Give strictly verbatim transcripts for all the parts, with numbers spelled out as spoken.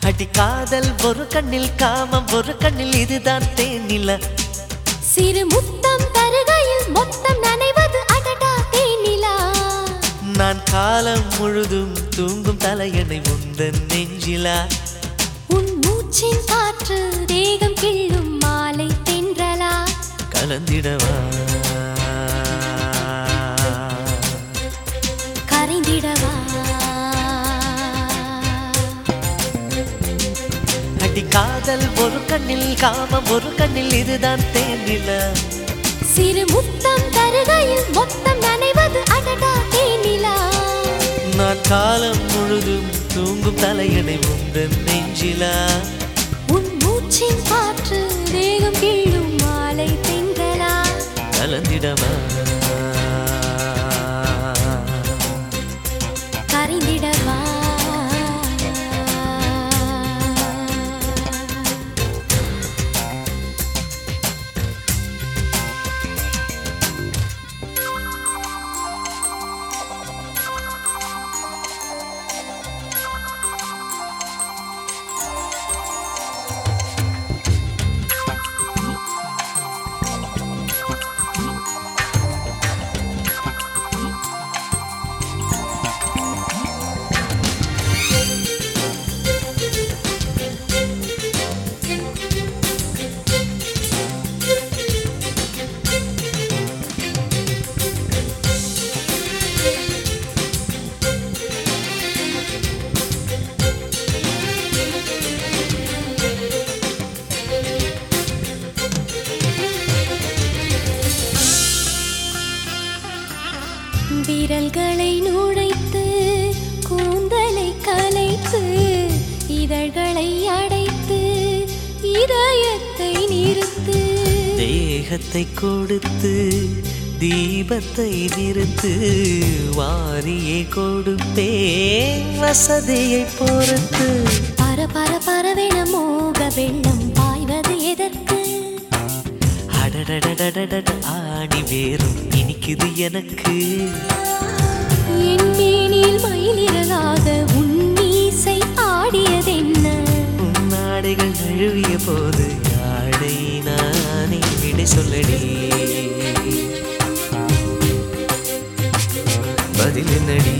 அடி காதல் ஒரு கண்ணில் காமம் ஒரு கண்ணில் இதுதான் தேனிலா சிறு முத்தம் தருகையில் மொத்தம் நனைவது அடடா தேனிலா நான் காலம் முழுதும் தூங்கும் தலையணை உந்தன் நெஞ்சிலா உன் மூச்சின் காற்று தேகம் கிள்ளும் மாலை தென்றலா கலந்திடவா கரைந்திடவா அடி காதல் ஒரு கண்ணில் காமம் ஒரு கண்ணில் இதுதான் தேனிலா சிறு முத்தம் தருகையில் மொத்தம் நனைவது அடடா தேனிலா நான் காலம் முழுதும் தூங்கும் தலையணை உந்தன் நெஞ்சிலா உன் மூச்சின் காற்று தேகம் கிள்ளும் மாலை தென்றலா கலந்திடவா கரைந்திடவா விரல்களை நுழைத்து கூந்தலை கலைத்து இதழ்களை அடைத்து இதயத்தை நிறுத்து தேகத்தை கொடுத்து தீபத்தை நிறுத்து வாரியே கொடுப்பே வசதியை பொறுத்து பர பர பரவென மோக வெள்ளம் பாய்வது எதற்கு அடடடடடட ஆடி வேறும் இனிக்குது எனக்கு என் மேனில் மயிலிறகாக உன் மீசை ஆடியதென்ன உன் நாடைகள் நழுவிய போது ஆடை நானே விடை சொல்லடி பதில் என்னடி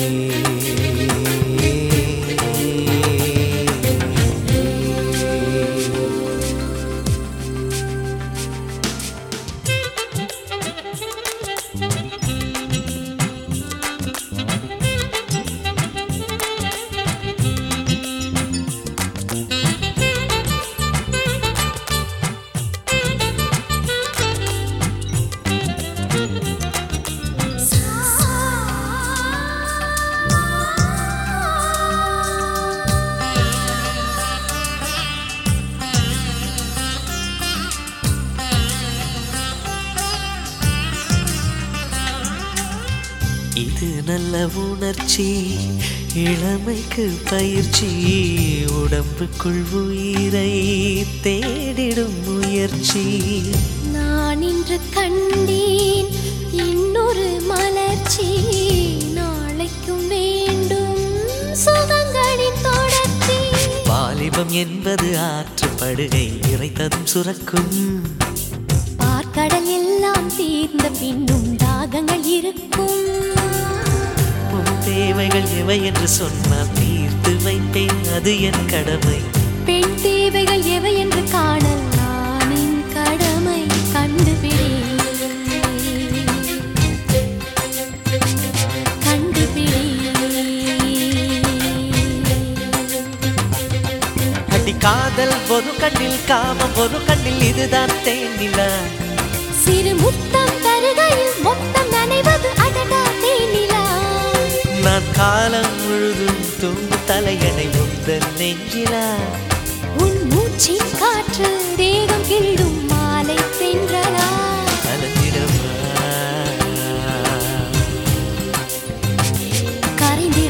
இது நல்ல உணர்ச்சி இளமைக்கு பயிற்சி உடம்புக்குள் உயிரை தேடிடும் முயற்சி நான் இன்று கண்டேன் இன்னொரு மலர்ச்சி நாளைக்கும் வேண்டும் சுகங்களின் தொடர்ச்சி வாலிபம் என்பது ஆற்றுப்படுகை இறைத்ததும் சுரக்கும் பார்க்கடல் எல்லாம் தீர்ந்த பின்னும் தாகங்கள் இருக்கும் உன் தேவைகள் எவை என்று சொன்னால் தீர்த்து வைப்பேன் அது என் கடமை பெண் தேவைகள் எவை என்று காணல் நானின் கடமை கண்டுபிடி கண்டுபிடி அடி காதல் ஒரு கண்ணில் காமம் ஒரு கண்ணில் இதுதான் தேனிலா சிறு முத்தம் தருகையில் மொத்தம் நனைவது அடடா தேனிலா நான் காலம் முழுதும் தூங்கும் தலையணை உந்தன் நெஞ்சிலா உன் மூச்சின் காற்று தேகம் கிள்ளும் மாலை தென்றலா கலந்திடவா கரைந்திட